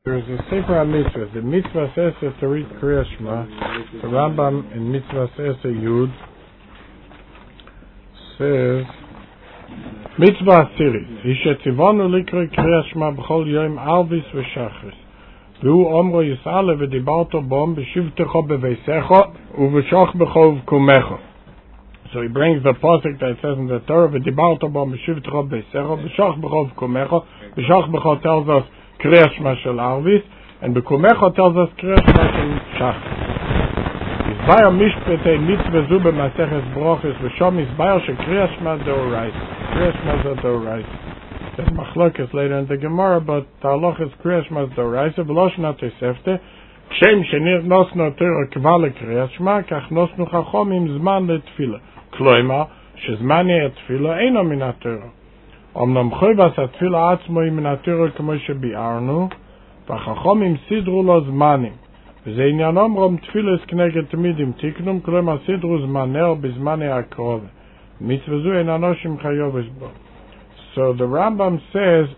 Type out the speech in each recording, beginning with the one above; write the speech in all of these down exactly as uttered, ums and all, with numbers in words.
There's a Sefer HaMitzvah. The Mitzvah says to read Kriya Shema. The Rambam in Mitzvah says Yud says Mitzvah Asiris. Hishetzivonu likro Kriya Shema b'chol yom alvis v'shachris. V'hu omro yisale v'dibarto bom b'shivtecho b'veisecho u'v'shoch b'cho v'kumecho. So he brings the pasuk that says in the Torah v'dibarto bom b'shivtecho b'veisecho b'shoch b'cho v'kumecho. B'shoch b'cho tells us Kriya Shema shel Arvis, and Bekumecho tells us Kriya Shema shel Shachris. Yisbayar mishpetei mitzvah zu b'maseches brochis v'shom yisbayar she Kriya Shema d'oraisa. Kriya Shema is d'oraisa. There's machlokes later in the Gemara, but the halach is Kriya Shema d'oraisa v'loshna tosefte kshem shenir nosno Torah kva lekriya Shema kach nosnu chachomim zman letfila. Kloima shezman letfila eino min haTorah. אמנם חובת התפילה עצמו היא מן התורה כמו שביארנו, והחכמים סידרו לו זמנים, וזה עניין אומרם תפילס כנגד תמידים תיקנום, כלומר סידרו זמנר בזמני הקרוב. מצווה זו אין אנושים חיובש בו. So the Rambam says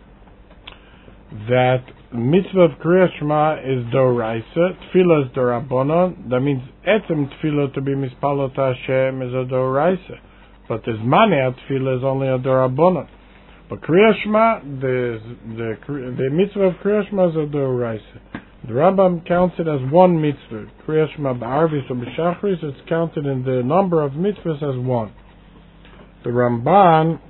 that mitzvah of Kriya Shema is doraisa, tefillah is dorabonon. That means etzem tefillah to be mispalot Hashem is a doraisa. But the Zmanei Tefillah is only a Dorabonon. But Kriya Shema, the, the, the mitzvah of Kriya Shema is a Doraisa. The Rambam counts it as one mitzvah. Kriya Shema b'Arvis or b'Shachris, it's counted in the number of mitzvahs as one. The Ramban,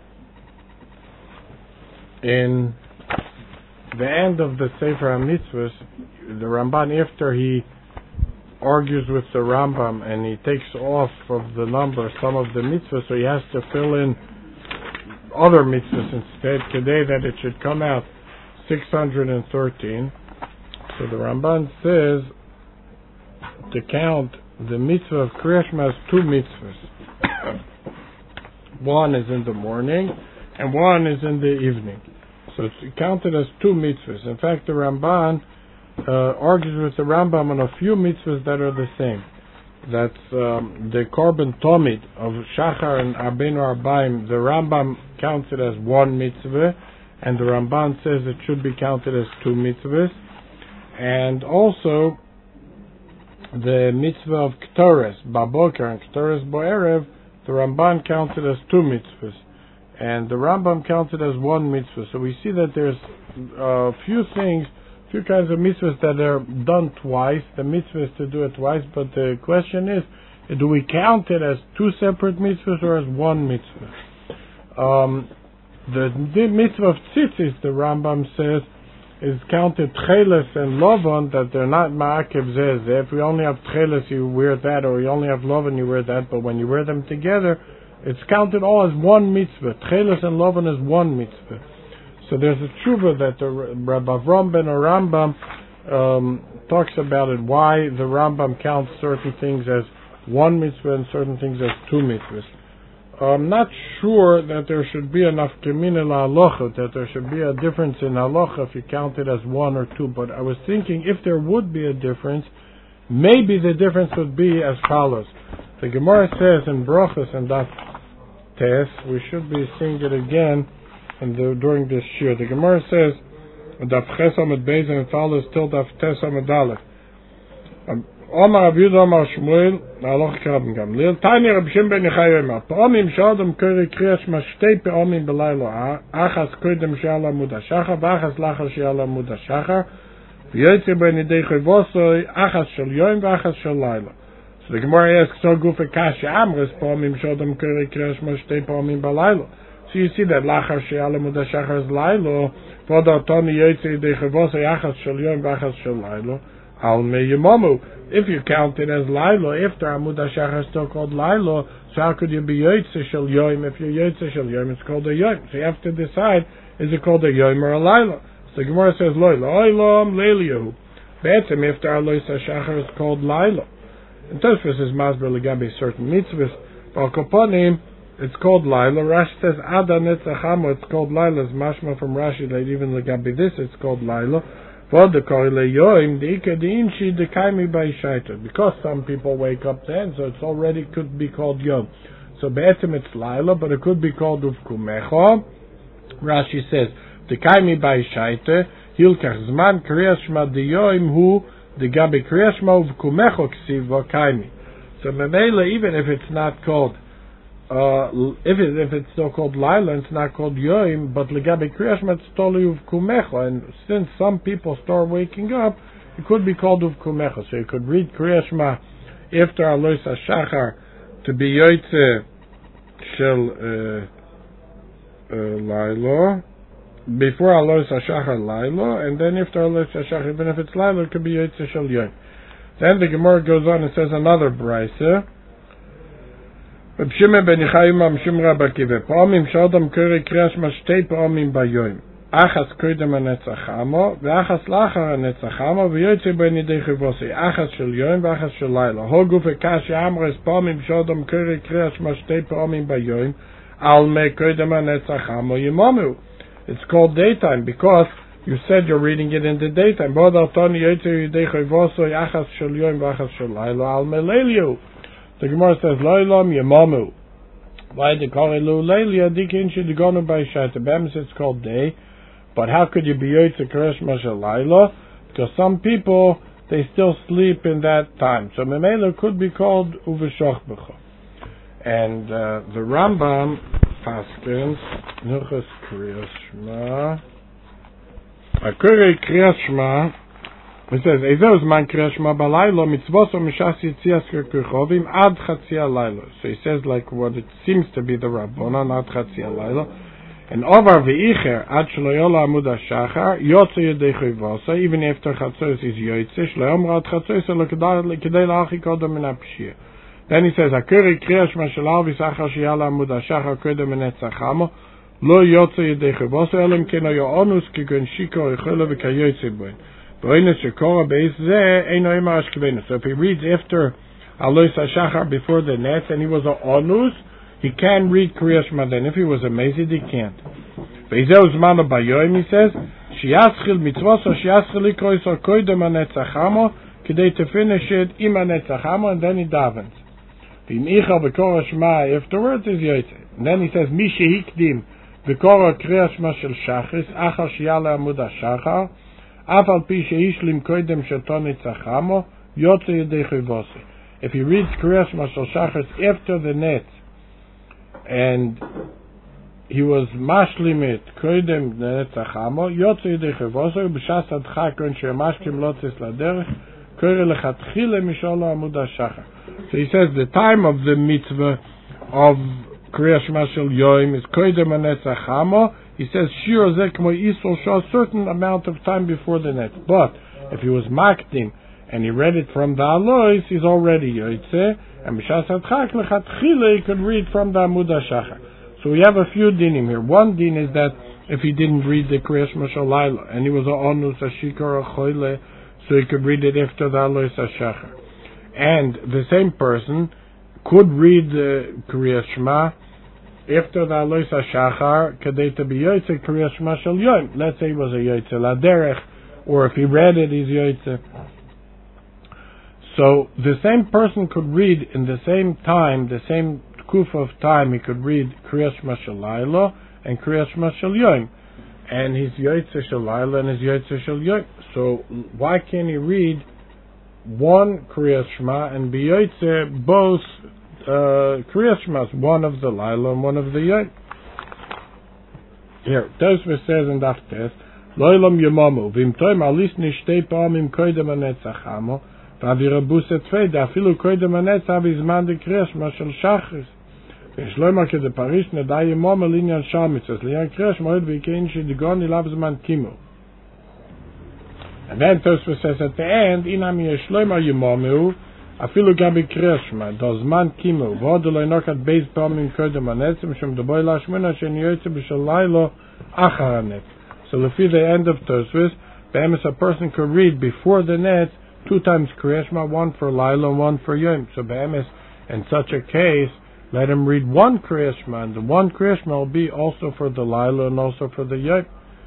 in the end of the Sefer HaMitzvahs, the Ramban, after he argues with the Rambam and he takes off of the number some of the mitzvahs, so he has to fill in other mitzvahs instead today that it should come out six hundred thirteen. So the Ramban says to count the mitzvah of Kriya Shema as two mitzvahs. One is in the morning and one is in the evening. So it's counted as two mitzvahs. In fact, the Ramban Uh, argues with the Rambam on a few mitzvahs that are the same. That's um, the korban tomid of Shachar and Arbenu Arbaim. The Rambam counts it as one mitzvah, and the Ramban says it should be counted as two mitzvahs. And also the mitzvah of Ketores, Baboker, and Ketores Bo'erev, the Ramban counts it as two mitzvahs, and the Rambam counts it as one mitzvah. So we see that there's a few things, few kinds of mitzvahs that are done twice. The mitzvah is to do it twice, but the question is, do we count it as two separate mitzvahs or as one mitzvah? Um, the, the mitzvah of tzitzis, the Rambam says, is counted tcheles and lovon, that they're not ma'akev zeh. If we only have tcheles, you wear that, or you only have lovon, you wear that, but when you wear them together, it's counted all as one mitzvah. Tcheles and lovon is one mitzvah. So there's a tshuva that the Rabbi Avram ben Rambam um, talks about it, why the Rambam counts certain things as one mitzvah and certain things as two mitzvahs. I'm not sure that there should be enough kemina la'alocha, that there should be a difference in halacha if you count it as one or two, but I was thinking if there would be a difference, maybe the difference would be as follows. The Gemara says in Brachos and Daf Tes, we should be seeing it again, and the, during this year, the Gemara says, Daf Ches Amud Beis and follows till Daf Tes Amud Aleph. Omar Rav Yehuda Omar Shmuel, Halacha Keraben Gam. Lil Tanya Reb Shimon ben Yochai Omer. Pe'omim she'adam kori Kriya Shema shtei pe'omim b'laylo. Achas kodem she'al amud hashachar, v'achas lachar she'al amud hashachar. V'yotze ben yidei chovosoi, achas shel yom v'achas shel laylo. So the Gemara asks, so gufe kasha amres pe'omim she'adam kori Kriya Shema shtei pe'omim b'laylo. So you see that lachar she'al amud hashachar is laylo. V'odar toni yotze yidei chovosoi, achas shel yom v'achas shel laylo. Al me yimamu. If you count it as Lailo, after Amud HaShachar is still called Lailo, so how could you be Yotze Shel Yoim? If you're Yotze Shel Yoim, it's called a Yoim. So you have to decide, is it called a Yoim or a Lailo? So the Gemara says, Loi, Loilam, Leiliyahu. Be'etzem, after Alois HaShachar is called Lailo. And Tosfos is Masber Legabi certain mitzvahs. But Koponim, it's called Lailo. Rashi says, Ada Netzachamo, it's called Lailo. It's mashma from Rashi, that even Legabi this, it's called Lailo. Because some people wake up then, so it's already could be called Yom. So be'etzem it's Laila, but it could be called Uvkumecho. Rashi says, Dekaimi by Shaita, Hilkach Zman Kriyas Shema Diyoim Hu Degabe Kriyas Shema Uvkumecho Ksiv Vakaimi. So Memela, even if it's not called, uh, if it, if it's still called Laila, it's not called Yoim, but Legabe Kriyas Shema it's totally Uvkumecho. And since some people start waking up, it could be called Uvkumecho. So you could read Kriyas Shema after Alois HaShachar to be Yoitze Shel Laila, before Alois HaShachar Laila, and then after Alois HaShachar, even if it's Laila, it could be Yoitze Shel Yoim. Then the Gemara goes on and says another brayse. Reb Shimon ben Yochai Imam Shimon Rabba Kiva. Pa'amim sh'adam kore kriyas shema shtei pa'amim bayoyim. Achas koydem hanetzach hamo, ve'achas lachar hanetzach hamo, ve'yoytze ben yidei chivosei. Achas shel yoyim, ve'achas shel laila. Hogu ve'kashi amres pa'amim sh'adam kore kriyas shema shtei pa'amim bayoyim. Al me koydem hanetzach hamo yimamu. It's called daytime because you said you're reading it in the daytime. The Gemara says, Loilam Yamamu. Why they call it Lu Leilia? Dikin should go by Shatabams, it's called day. But how could you be Yoitze Koresh Mashal Laila? Because some people, they still sleep in that time. So Memela could be called Uveshoch B'cha. And uh, the Rambam Paskins, Nuchas Kriyas Shema. Akure Kriyas Shema, it says, Ezo Zman Kriyas Shema Balaylo, Mitzvos o Mishas Yitzias Kerkuchovim, Ad Chatzia Lailo. So he says like what it seems to be the Rabbanon, Ad Chatzia Lailo. And Ovar V'Icher, Ad Shloyola Amud HaShachar, Yotze Yedei Chivasa, even after Chatzos is Yoitze, Shloyom Rad Chatzos, Kedei La'achi Kodem Min HaPshia. Then he says, Akure Kriyas Shema Shalal V'Sachar Shiyala Amud HaShachar, Kodem Min Etzachamo, Lo Yotze Yedei Chivasa, Elim Keno Yo'onus, Kigun Shiko, Echole V'Kayoytze Boin. So if he reads after Alois HaShachar before the net and he was an onus, he can read Kriyas Shema then. If he was a mezid, he can't. He says, Shiyaschil mitzvos or shiyaschil ikrois or koidem hanetzachamo, kedei to finish it im hanetzachamo, and then he davens. V'imichal v'kora Shema afterwards is yoytze. And then he says, Mi shehikdim v'kora Kriyas Shema shel shachris, achal shiyala amud HaShachar, if he reads Kriyas Shema Shel Shachris after the net, and he was mashlim it koidem netzachamo, yotze yedei chivosei, b'shas adchak when she'mashlim lotzis laderech, kore lechatchile misholo amud HaShachar. So he says the time of the mitzvah of Kriyas Shema Shel Yoim is koidem netzachamo. He says, Shir Zekmo Yisrael show a certain amount of time before the net. But if he was Makdim and he read it from the Alois, he's already Yoitze, and Mishas Adchak Lechatchile he could read from the Amud HaShachar. So we have a few dinim here. One din is that if he didn't read the Kriyas Shema Shel Laila, and he was a Onus, a Shikar, a Choyle, so he could read it after the Alois HaShachar. And the same person could read the Kriyas Shema after the Alois HaShachar, kadei to be Yoitze Kriyas Shema Shel Yoim. Let's say he was a Yoitze Laderech, or if he read it, he's Yoitze. So the same person could read in the same time, the same kuf of time, he could read Kriyas Shema Shel Laila and Kriyas Shema Shel Yoim. And he's Yoitze Shel Laila and he's Yoitze Shel Yoim. So why can't he read one Kriyas Shema and be Yoitze both Uh, Kriyas Shema, one of the Laila and one of the Yom. Here, Tosfos says in Daf Tes, Loilam Yamamu, Vimtoim alis nishtei pa'amim koidem hanetzachamo, v'avirabus etzvei, da'afilu koidem hanetzach v'izman de Kriyas Shema shel Shachris. V'shloimar kede Parish nedai Yamam elinyan Shalmitzos, liyan Kriyas Shema hod v'ikein shedigon ilav zman kimu. And then Tosfos says at the end, Inam yeshloimar Yamamu, Afilu gabi Kriyas Shema, does man kimu, v'odu lo inokat beis pa'amim koidem hanetzim, shem deboi lashmina shen yoytze b'shel lailo achar hanet. So lefi the end of Tosfos, be'emes a person could read before the net two times Kriyas Shema, one for lailo and one for yom. So be'emes, in such a case, let him read one Kriyas Shema, and the one Kriyas Shema will be also for the lailo and also for the yom.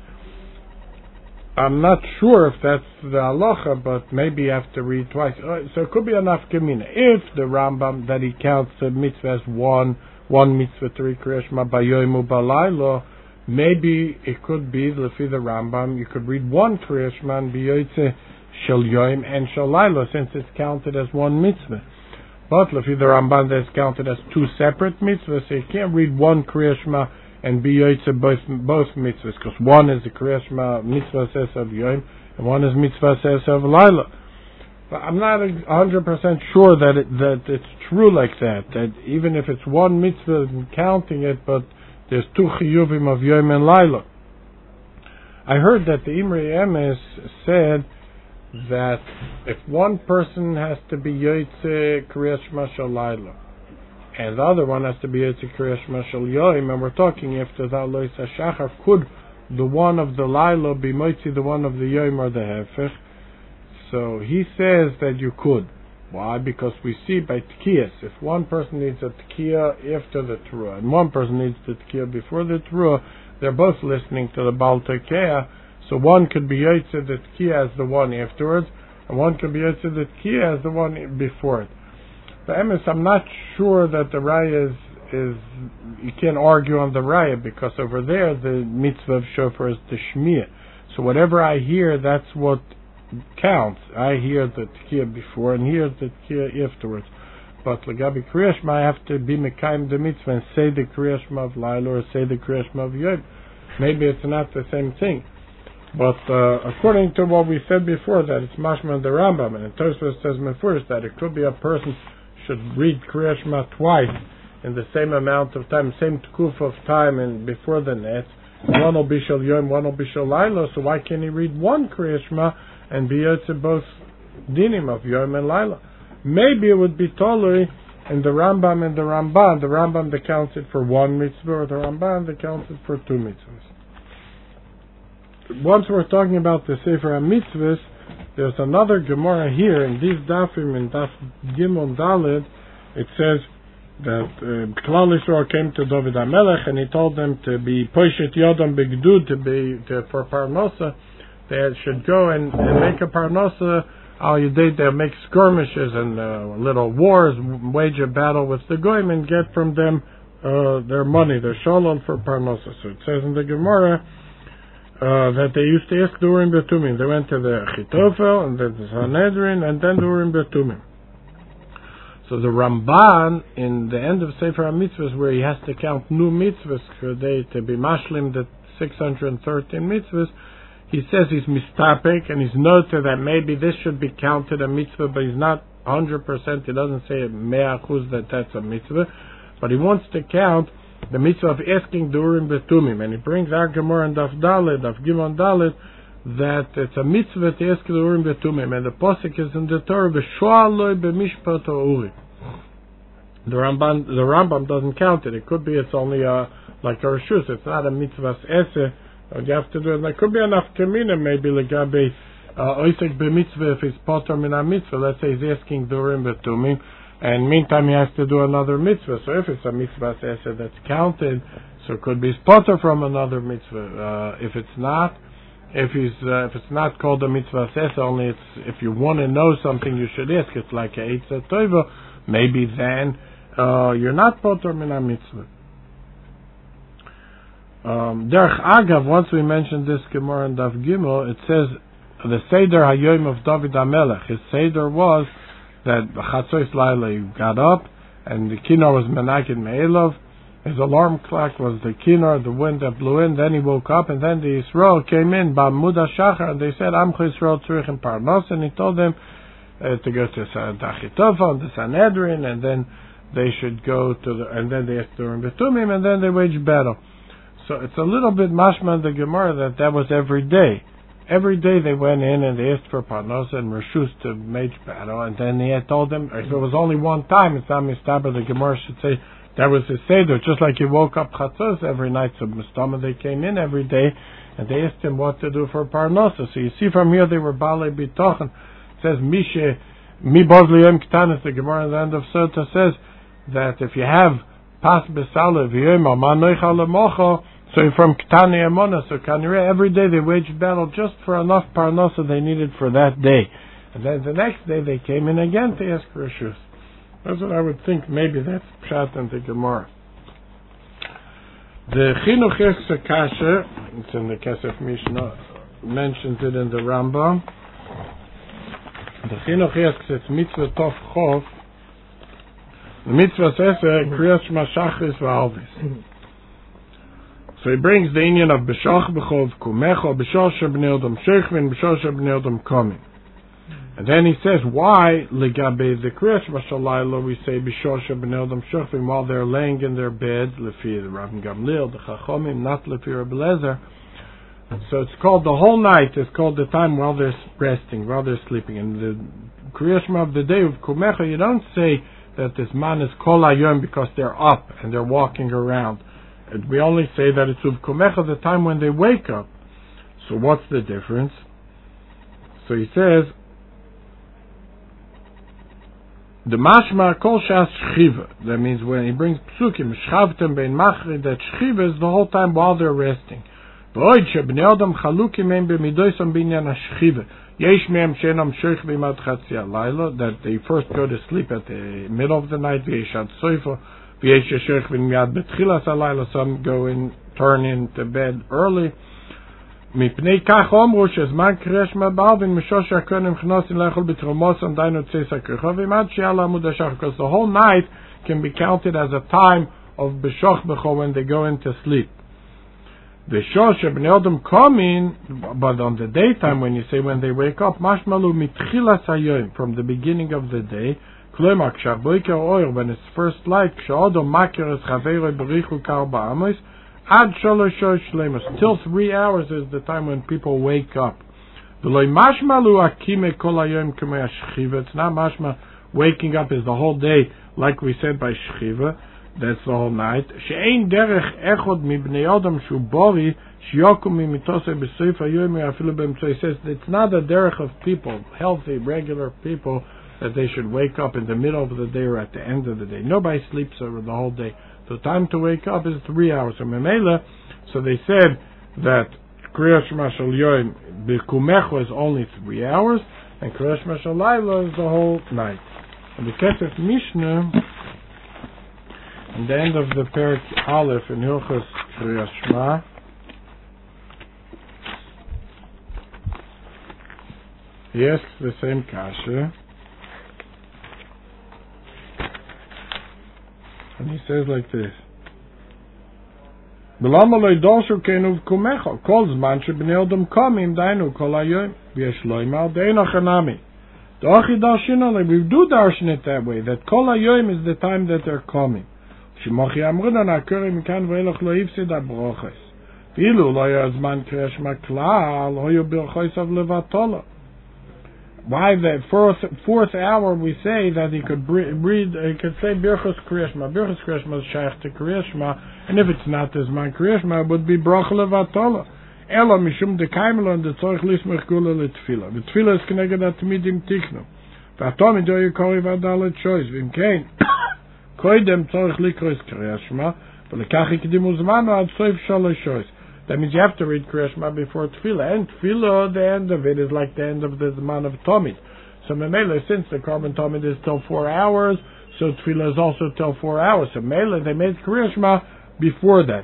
I'm not sure if that's the halacha, but maybe you have to read twice. So it could be enough gemina. If the Rambam that he counts the mitzvah as one, one mitzvah to read Kriyas Shema bayoim u'balaylo, maybe it could be Lefi the Rambam. You could read one Kriya Shema and be Yoytze Shel Yoim and Shel Laila, since it's counted as one mitzvah. But Lefi the Ramban, that's counted as two separate mitzvahs, so you can't read one Kriya Shema and be Yoytze both, both mitzvahs, because one is the Kriya Shema mitzvah says of Yoim, and one is mitzvah says of Laila. But I'm not one hundred percent sure that it, that it's true like that, that even if it's one mitzvah and counting it, but there's two chiyuvim of Yoim and Laila. I heard that the Imrei Emes said that if one person has to be Yoytze Kriya Shema Shel Laila, and the other one has to be Yoytze Kriya Shema Shel Yoim, and we're talking if the Lois HaShachar, could the one of the Laila be Moitzi the one of the Yoim or the Hefech? So he says that you could. Why? Because we see by Tkiyas, if one person needs a Tkiyah after the Teruah, and one person needs the Tkiyah before the Teruah, they're both listening to the Baal Tekeah, so one could be Yotzei the Tkiyah as the one afterwards, and one could be Yotzei the Tkiyah as the one before it. But Emes, I'm not sure that the Raya is, is, you can't argue on the Raya, because over there the mitzvah of Shofar is the Shmiya. So whatever I hear, that's what counts. I hear the Tkiyah before and hear the Tkiyah afterwards. But Legabi Kriya Shema, I have to be Mekayim the mitzvah and say the Kriya Shema of Laila or say the Kriya Shema of Yom. Maybe it's not the same thing. But uh, according to what we said before, that it's Mashma the Rambam, and Tosfos says first that it could be a person should read Kriya Shema twice in the same amount of time, same tkuf of time and before the net. One will be Shel Yom, one will be Shel Laila, so why can't he read one Kriya Shema and be Yotzei both dinim of Yom and Laila? Maybe it would be totally in the Rambam and the Ramban. The Rambam that counts it for one mitzvah, or the Ramban that counts it for two mitzvahs. Once we're talking about the Sefer HaMitzvahs, there's another Gemara here in these Dafim, in Daf Gimel Daled. It says that uh, Klal Yisrael came to David HaMelech and he told them to be Poshet Yodam Begdud, to be to, for Parnosa. They should go and, and make a Parnosa. Al Yudei, they'll make skirmishes and uh, little wars, wage a battle with the Goyim and get from them uh, their money, their shalom for Parnosa. So it says in the Gemara uh, that they used to ask the Urim Betumim. They went to the Achitophel and then the Sanhedrin and then the Urim Betumim. So the Ramban, in the end of Sefer HaMitzvahs, where he has to count new mitzvahs for they to be mashlim, the six hundred thirteen mitzvahs, he says he's mistapek, and he's noted that maybe this should be counted a mitzvah, but he's not one hundred percent, he doesn't say mea achuz that that's a mitzvah, but he wants to count the mitzvah of asking the Urim Betumim, and he brings our Gemara and Daf Dalet, Daf Gimon Dalet, that it's a mitzvah to ask the Urim Betumim, and the posuk is in the Torah, V'shoal loy b'mishpat ha'urim. The Rambam, the Rambam doesn't count it. It could be it's only a, like a reshus, it's not a mitzvah's eseh. You have to do it. There could be enough kamina, maybe legabe oisek b'mitzvah if it's poter min mitzvah. Let's say he's asking durim betumim, and meantime he has to do another mitzvah. So if it's a mitzvah eseh that's counted, so it could be poter from another mitzvah. Uh, if it's not, if he's uh, if it's not called a mitzvah eseh, only it's if you want to know something you should ask. It's like a eitzah toiva. Maybe then uh, you're not poter min mitzvah. Um, Derech Agav, once we mentioned this Gemara in Daf Gimel, it says the Seder Hayoim of David HaMelech. His Seder was that Chatzois Laila, he got up and the kinnor was menaked me'elov. His alarm clock was the kinnor, the wind that blew in. Then he woke up, and then the Yisrael came in Ba'amud HaShachar, and they said Amcha Yisrael tzurich parnos, and he told them uh, to go to Achitophel and the Sanhedrin, and then they should go to the, and then they asked the Urim Betumim, and then they waged battle. So it's a little bit mashma in the Gemara that that was every day. Every day they went in and they asked for parnosa and reshus to make battle, and then he had told them, if it was only one time, it's not mistaber, the Gemara should say that was his seder, just like he woke up chatzos every night, so mistama they came in every day, and they asked him what to do for parnosa. So you see from here they were balei bitochen. It says, Mishe, mi boz liyom ktanis, the Gemara at the end of Sota says that if you have pas besale v'yom ma noicha lemocho, so from Ketani Amona, so Kanire, every day they waged battle just for enough parnosa they needed for that day. And then the next day they came in again to ask for reshus. That's what I would think. Maybe that's pshat and the Gemara. The Chinuch Yechse Kasha, it's in the Kesef Mishnah, mentions it in the Rambam. The Chinuch Yechse, it's Mitzvah Tov Chof. The Mitzvah says, Kriyas Shema Shachris V'Alvis. So he brings the Indian of B'Shach B'Chov Kumecho, B'Shach Shebnei Odom Shechvin, B'Shach Shebnei Odom Komim. And then he says, why, Legabe the Kriyas Shema Shalayla, we say B'Shach Shebnei Odom Shechvin, while they're laying in their beds, Lefi the Rabbi Gamliel, the Chachomim, not Lefi Rabbi Lezer. So it's called the whole night, it's called the time while they're resting, while they're sleeping. And the Kriyas Shema of the day of Kumecho, you don't say that this man is Kol Hayom because they're up and they're walking around. And we only say that it's Uv Kumecha, the time when they wake up. So what's the difference? So he says, the Mashma Kol Shas Shchiva. That means when he brings Psukim, Shchavtem Bein Machri, that Shchiva is the whole time while they're resting. V'oid shebnei Odom chalukim em b'midoisam binyan hashchiva. Yesh mehem she'enam shochvim ad chatzi halayla, that they first go to sleep at the middle of the night, v'yesh ad soifa, v'yesh shochvim miyad betchilas halayla, some go in, turn into bed early. Mipnei kach omru shezman kriyas shema ba'alvin mishosh hakonim chnosin lechol b'tromosam dainu tzeis hakercha v'imad she'ala amud hashach, because the whole night can be counted as a time of b'shoch b'cho when they go into sleep. The shosh b'nei Odom komim, but on the daytime when you say when they wake up, mashmalu mitchilas hayoim, from the beginning of the day, klomar kshav boiker oir, when it's first light, kshaodom makir es chaveiroi berichu kar ba'amos, ad sholosh shosh shleimos, till three hours is the time when people wake up. V'loi mashmalu akime kol hayoim k'mei hashchiva, it's not mashma waking up is the whole day, like we said by shchiva. That's the whole night. She'ein derech echod mi bnei Odom shu bori shiyokum mi mitosei b'soif hayoim afilu b'emtzoi. He says it's not a derech of people, healthy, regular people, that they should wake up in the middle of the day or at the end of the day. Nobody sleeps over the whole day. The time to wake up is three hours. So memela, so they said that Kriyas Shema Shel Yoim b'kumecho is only three hours, and Kriyas Shema Shel Layla is the whole night. And the Kesef Mishnah, in the end of the Perik Aleph in Hilchos Kriyas Shema, he asks the same kasha, and he says like this: B'lama lo yidoshu kenu v'kumecho kol zman shebnei Odom komim dainu kol hayoim v'yesh lo imar deino chanami. Dochi darshina, we do darshan it that way, that kol hayoim is the time that they're coming. Shimochi amruna nakuri mikan v'eloch lo yifsid abroches. V'ilu lo yazman kriyas shema klal hoyu birchois av levatola. Why the fourth, fourth hour we say that he could read, he could say birchos kriyas shema. Birchos kriyas shema is shaykh to kriyas shema, and if it's not as man kriyas shema, it would be broch levatola. Elo mishum de kaimelo and the tzorich lismech gula letfila. The tefila is connected at midim tiknu. V'atom ido yikori v'adalet shoyz v'imkein. Koidem tzorich likros kriyas shema, v'lekach ikdimu zmano ad soif shalosh shoyz. That means you have to read Kriyas Shema before Tefillah, and Tefillah, the end of it is like the end of the Zman of Tomid. So Memele, since the Korban Tomid is till four hours, so Tefillah is also till four hours. So Memele, they made Kriyas Shema before that.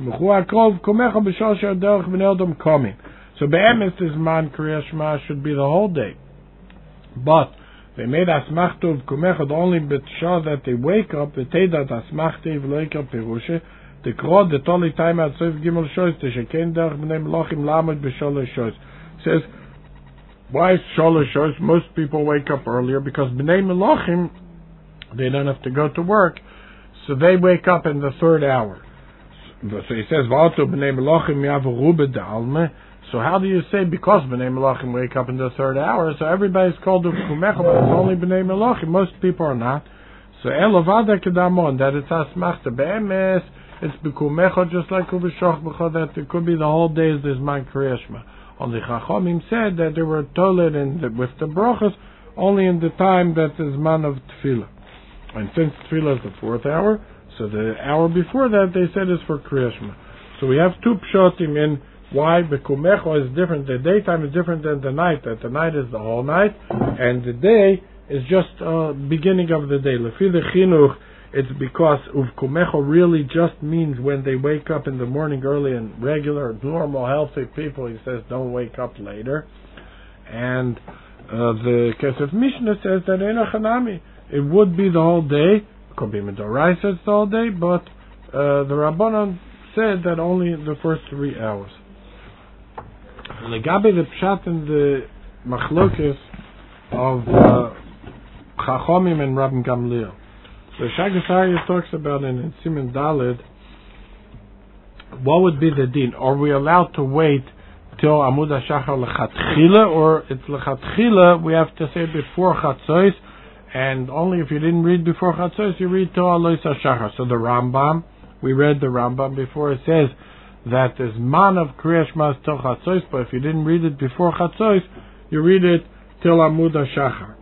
So Be'emes this man Kriyas Shema should be the whole day. But they made Asmachta of Kumechad only b'tshah that they wake up, the Teidat Asmachta v'loika Perusha, the Krod, the Toli time at Sof Gimel Shoyz, the Sheken Derech B'nei Melachim Lamed B'Sholosh Shoyz. Says, why is Sholosh Shoyz? Most people wake up earlier because B'nei Melachim, they don't have to go to work, so they wake up in the third hour. So he says, V'ato B'nei Melachim Yavu B'Dalme. So how do you say because B'nei Melachim wake up in the third hour? So everybody's called Uvkumecha, but it's only B'nei Melachim. Most people are not. So Elovada Kedamon, that it's Asmachta Be'emes. It's b'kumecha just like ub'shoch b'cha, that it could be the whole day is this man Kriyas Shema. Only Chachamim said that they were told in the, with the brachas only in the time that is man of Tefillah. And since Tefillah is the fourth hour, so the hour before that they said is for Kriyas Shema. So we have two pshatim in why b'kumecha is different. The daytime is different than the night. That the night is the whole night, and the day is just uh, beginning of the day. Lefi the chinuch, it's because uvkumecho really just means when they wake up in the morning early and regular, normal, healthy people. He says don't wake up later. And uh, the Kesef Mishnah says that Eno Chanami. It would be the whole day. It could be Midoraisa it's the whole day, but uh, the Rabbanan said that only the first three hours. Legabe the Pshat and the Machlokes of uh, Chachomim and Rabban Gamliel. So Shagas Aryeh talks about it in Siman Daled. What would be the din? Are we allowed to wait till Amud HaShachar Lechatchila, or it's Lechatchila, we have to say before Chatzos, and only if you didn't read before Chatzos, you read till Alois HaShachar. So the Rambam, we read the Rambam before, it says that there's man of Kriya Shema till Chatzos, but if you didn't read it before Chatzos, you read it till Amud HaShachar.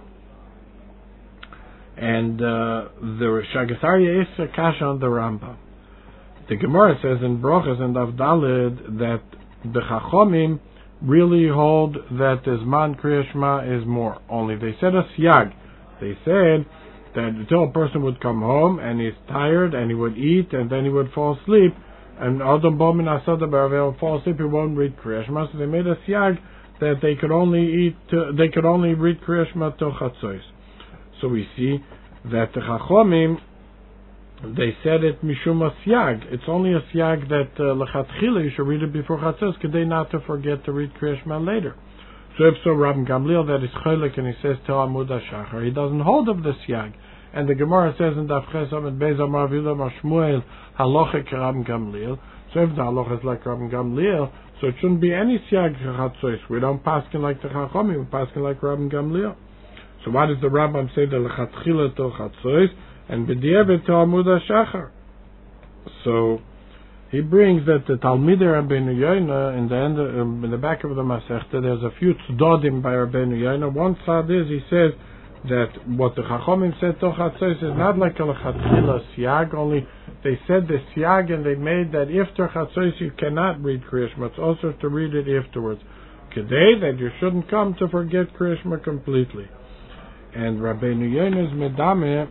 And uh, the Shagas Aryeh is a kasha on the Rambam. The Gemara says in Brochas and Avdalid that the Chachomim really hold that the Zman Kriya Shema is more. Only they said a siyag. They said that until a person would come home and he's tired and he would eat and then he would fall asleep, and Adam Bomin Asada Baravel fall asleep, he won't read Kriya Shema. So they made a siyag that they could only eat, uh, they could only read Kriya Shema till Chatzos. So we see that the Chachomim, they said it mishum a siyag. It's only a siyag that lechatchila uh, you should read it before chatzos, kedei not to forget to read Kriya Shema later. So if so, Rabban Gamliel that is cholik and he says to Amud HaShachar, he doesn't hold of the siyag. And the Gemara says in Daf Ches Amud Beis Amar Vila Mar Shmuel halacha Rabban Gamliel. So if the halacha is like Rabban Gamliel, so it shouldn't be any siyag chatzos. We don't paskin like the Chachomim, we paskin like Rabban Gamliel. So why does the Rambam say the lechatchila to chatzos and b'diavad to Amud HaShachar? So he brings that the Talmidei Rabbeinu Yoina in the end, um, in the back of the Masechta, there's a few tzdodim by Rabbeinu Yoina. One side is he says that what the Chachomim said to chatzos is not like a lechatchila siyag. Only they said the siyag and they made that after chatzos you cannot read Kriya Shema. It's also to read it afterwards. Kedei that you shouldn't come to forget Kriya Shema completely. And Rabbeinu Yona's medame,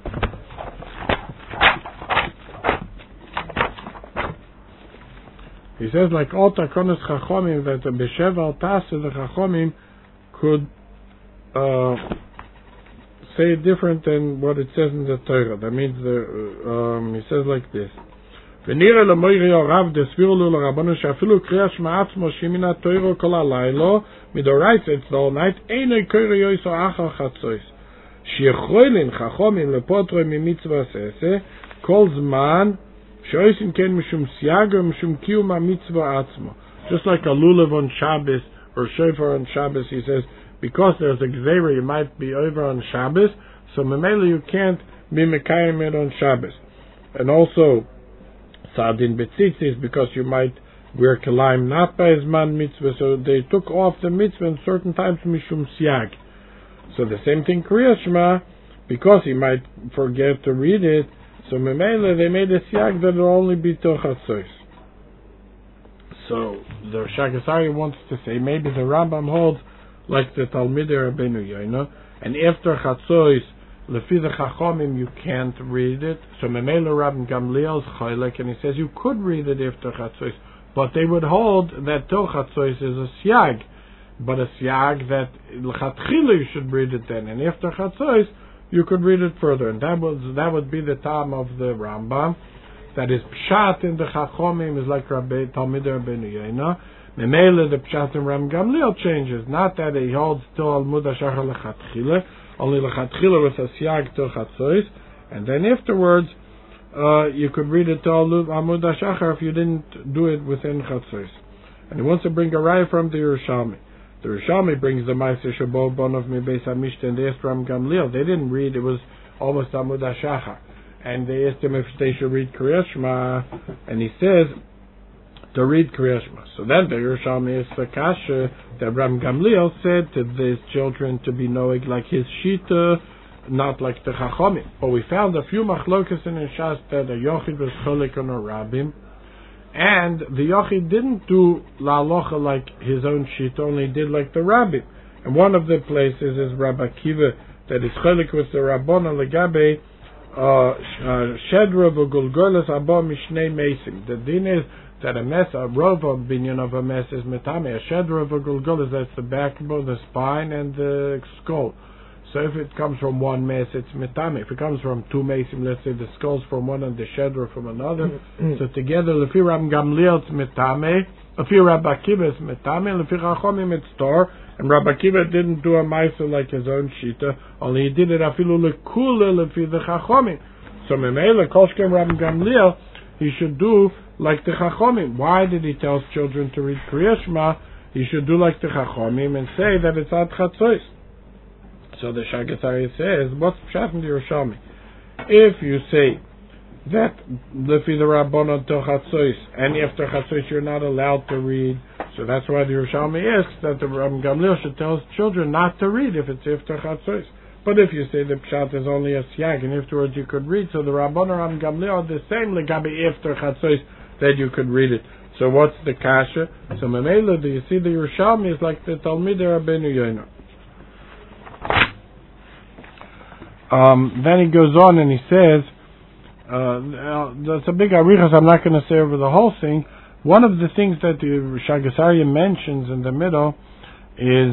he says like all takonos chachomim that the b'sheva al tasa the chachomim could uh, say it different than what it says in the Torah. That means the um, he says like this. V'nira lemoiri orav desviru lu l'rabbanu she'afilu kriya shema atzmo shemina Torah kol halaylo midoraisa it's the whole night einoi koire yoiso achal chatzos. שיכולים חכמים לפוטרו ממצווה עשה כל זמן שעושים כן משום סייג ומשום קיום המצווה עצמו. Just like a lulav on Shabbos or shofar on Shabbos, he says, because there's a gzeira, you might be over on Shabbos, so memela you can't be mekayim it on Shabbos. And also, sadin betzitzis, because you might wear kelaim not by zman mitzvah, so they took off the mitzvah in certain times mishum siyag. So the same thing Kriya Shema, because he might forget to read it, so Memele they made a siyag that it will only be till Chatzos. So the Shagas Aryeh wants to say maybe the Rambam holds like the Talmidei Rabbeinu Yoina, and after Chatzos, lefi the Chachomim you can't read it. So Memele Rabban Gamliel's Chaylek, and he says you could read it after Chatzos, but they would hold that till Chatzos is a siyag. But a siyag that l'chatchila you should read it then, and after chatzos you could read it further, and that was that would be the time of the Rambam. That is pshat in the Chachomim is like Rabbi Talmidei Rabbeinu Yoina. Memele the pshat in Rabban Gamliel changes. Not that he holds till Amud HaShachar l'chatchila, only l'chatchila with a siyag till chatzos, and then afterwards uh, you could read it till Amud HaShachar if you didn't do it within chatzos. And he wants to bring a raya from the Yerushalmi. The Rishomi brings the Ma'aser Shabo Bonov Mi Beis HaMishta and they asked Rabban Gamliel. They didn't read, it was almost Amud HaShachar. And they asked him if they should read Kriya Shema, and he says to read Kriya Shema. So then the Rishomi asked the Kasha that Rabban Gamliel said to these children to be knowing like his Shita, not like the Chachomim. But we found a few machlokas in Shas that a Yochid was cholik on a Rabbim. And the Yochid didn't do La Alocha like his own sheet, only did like the Rabbi. And one of the places is Rabbi Akiva that is chelik with the Rabbona Legabe Shedra v'gulgolas abba mishnei mesim. The din is that a mess, a rov of binyan of a mess is metame. A shedra v'gulgolas, that's the backbone, the spine, and the skull. So if it comes from one mess, it's metame. If it comes from two mesim, let's say the skull's from one and the shedra from another, so together, lefi Rab Gamliel it's metame, lefi Rab Akiva it's metame, lefi Chachomim it's tor. And Rabbi Akiva didn't do a ma'aser like his own shita, only he did it afilu lekula lefi the Chachomim. So memela koshkem Rabbi Gamliel, he should do like the Chachomim. Why did he tell his children to read Kriya Shema? He should do like the Chachomim and say that it's ad chatzos. So the Shagas Aryeh says, what's pshat in the Yerushalmi? If you say that lefi the Rabbanon till chatzos, and after chatzos you're not allowed to read, so that's why the Yerushalmi asks that the Rabbi Gamliel should tell his children not to read if it's after chatzos. But if you say the pshat is only a siyag and afterwards you could read, so the Rabbanon Rabbi Gamliel are the same legabi after chatzos that you could read it. So what's the kasha? So memela, do you see the Yerushalmi is like the Talmidei Rabbeinu Yonah. Um, then he goes on and he says, uh, that's a big arichas, I'm not going to say over the whole thing. One of the things that the Shagas Aryeh mentions in the middle is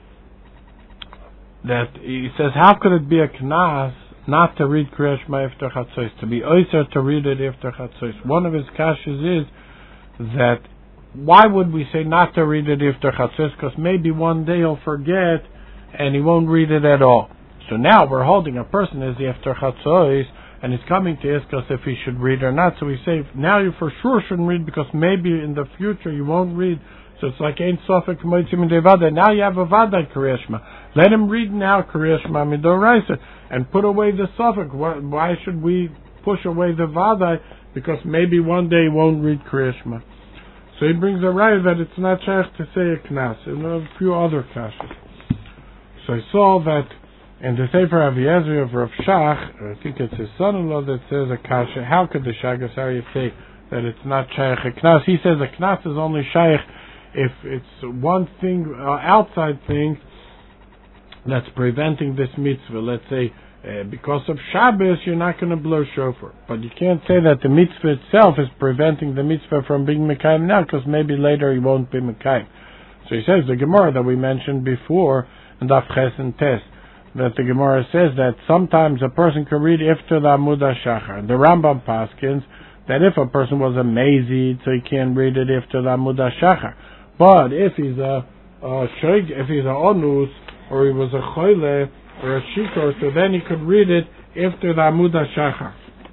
that he says, how could it be a knas not to read Kriya Shema after chatzos, to be oiser to read it after chatzos? One of his kashas is that why would we say not to read it after chatzos? Because maybe one day he'll forget and he won't read it at all. So now we're holding a person as after chatzos, and he's coming to ask us if he should read or not. So we say, now you for sure shouldn't read because maybe in the future you won't read. So it's like Ein Sofek Moitzim Midevada. Now you have a Vadai Kriya Shema. Let him read now Kriya Shema Midoraisa and put away the Sofek. Why should we push away the Vadai? Because maybe one day he won't read Kriya Shema. So he brings a right that it's not shaykh to say a knas, and a few other kashas. So I saw that in the Sefer Aviezer of Rav Shach, I think it's his son-in-law that says a kasha. How could the Shagas Aryeh say that it's not shaykh a knas? He says a knas is only shaykh if it's one thing, uh, outside thing, that's preventing this mitzvah. Let's say uh, because of Shabbos you're not going to blow shofar, but you can't say that the mitzvah itself is preventing the mitzvah from being mekayim now, because maybe later he won't be mekayim. So he says the Gemara that we mentioned before in Daf Ches and Tes, that the Gemara says that sometimes a person can read after the Amud HaShachar. The Rambam paskins that if a person was a mazid, so he can't read it after the Amud HaShachar. But if he's a, a sheig, if he's a onus, or he was a choyle, or a shikor, so then he could read it after the Amud HaShachar.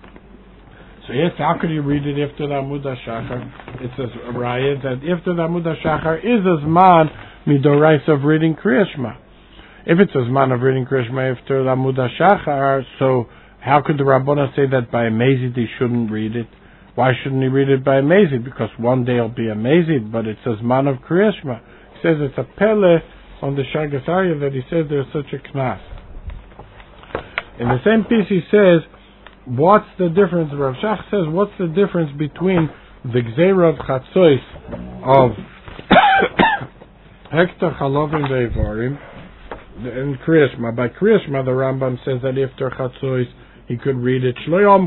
So yes, how could he read it after the Amud HaShachar? It says a raya that after the Amud HaShachar is a zman midorais of reading Kriya Shema. If it's a zman of reading Kriya Shema after the Amud HaShachar, so how could the Rabbana say that by a mazid he shouldn't read it? Why shouldn't he read it by a mazid? Because one day he'll be a mazid, but it says man of Kriya Shema. He says it's a pele on the Shagas Aryeh that he says there's such a knas. In the same piece he says, what's the difference? Rav Shach says, what's the difference between the Gzeira of Chatzos of Hektar Chalovim Ve'evarim and Kriya Shema? By Kriya Shema, the Rambam says that after Chatzos he could read it.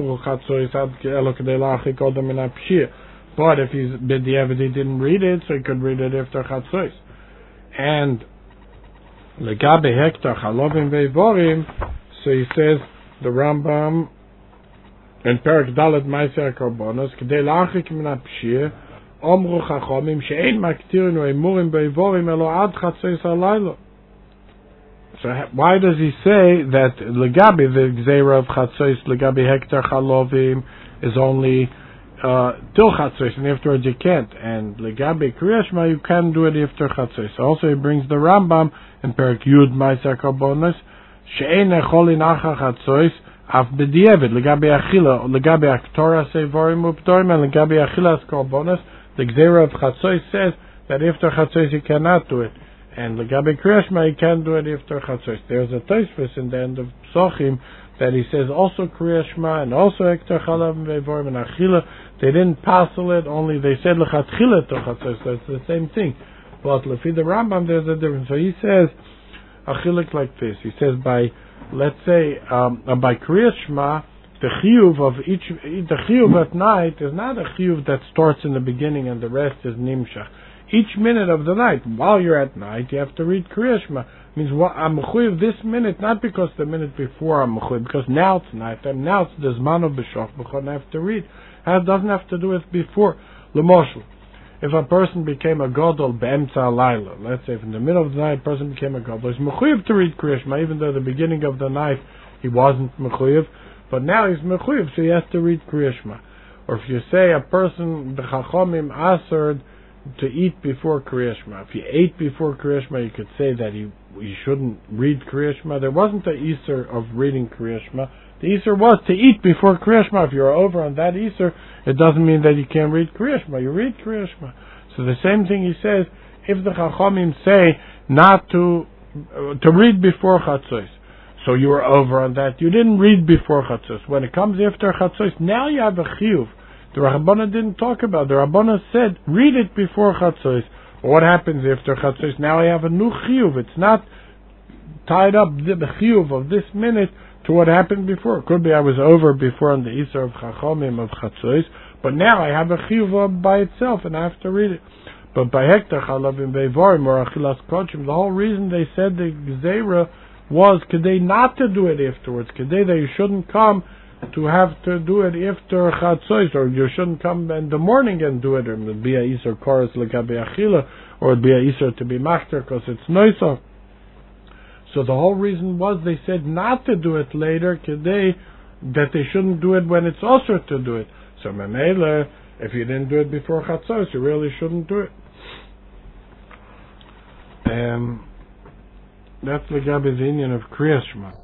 But if he's b'diavad, he didn't read it, so he could read it after Chatzos. And legabe hektar chalovim ve'vorim, so he says the Rambam in Perak Dalet Ma'aser Karbonos k'dei la'achik min ha'pshir omru chachomim she'ein maktirin ve'emurim ve'vorim elo ad Chatzos halaylo. So why does he say that legabi the gzeira of chatzos legabi hektar chalovim is only uh, till chatzos and afterwards you can't, and legabi Kriya Shema you can do it after chatzos? Also he brings the Rambam in Perak Yud Ma'aser Karbonos she'ein echolin acha chatzos af b'diavad legabi achila legabi aktora sevorim uptorim and legabi achilas karbonos. The gzeira of chatzos says that after chatzos you cannot do it. And legabe Kriya Shema, you can't do it after Chatzos. There's a Tosfos in the end of Psochim that he says also Kriya Shema and also Hektar Chalavim Ve'evorim and Achila. They didn't passel it, only they said Lechatchila to Chatzos. So it's the same thing. But Lefi the Rambam, there's a difference. So he says Achilik like this. He says by, let's say, um, by Kriya Shema, the chiyuv of each, the chiyuv at night is not a chiyuv that starts in the beginning and the rest is nimshach. Each minute of the night, while you're at night, you have to read Kriya Shema. Means what I'm mechuyev this minute, not because the minute before I'm mechuyev, because now it's night time, now it's the zman of b'shach b'chol, I have to read. It doesn't have to do with before. L'moshel, if a person became a gadol be'emtza alayla, let's say if in the middle of the night a person became a gadol, he's mechuyev to read Kriya Shema, even though the beginning of the night he wasn't mechuyev, but now he's mechuyev, so he has to read Kriya Shema. Or if you say a person, the chachomim asered to eat before Kriya Shema. If he ate before Kriya Shema, you could say that he he shouldn't read Kriya Shema. There wasn't an Easter of reading Kriya Shema. The Easter was to eat before Kriya Shema. If you're over on that Easter, it doesn't mean that you can't read Kriya Shema. You read Kriya Shema. So the same thing he says, if the Chachamim say not to uh, to read before Chatzos, so you were over on that. You didn't read before Chatzos. When it comes after Chatzos, now you have a chiyuv. The Rabbana didn't talk about it. The Rabbana said, read it before Chatzos. What happens after Chatzos? Now I have a new chiyuv. It's not tied up, the chiyuv of this minute, to what happened before. It could be I was over before on the Easter of Chachamim of Chatzos, but now I have a chiyuv by itself and I have to read it. But by Hektar Chalavim Beivorim or Achilas Kochim, the whole reason they said the Gzeira was Kedei not to do it afterwards. Kedei that you shouldn't come to have to do it after Chatzos, or you shouldn't come in the morning and do it, or it would be a Isur Koros L'Gabe Achila, or it would be a Isur to be Machter because it's Noisa. So the whole reason was they said not to do it later, Kedei, that they shouldn't do it when it's also to do it. So Memele, if you didn't do it before Chatzos, you really shouldn't do it. Um, that's L'Gabe the Indian of Kriya Shema.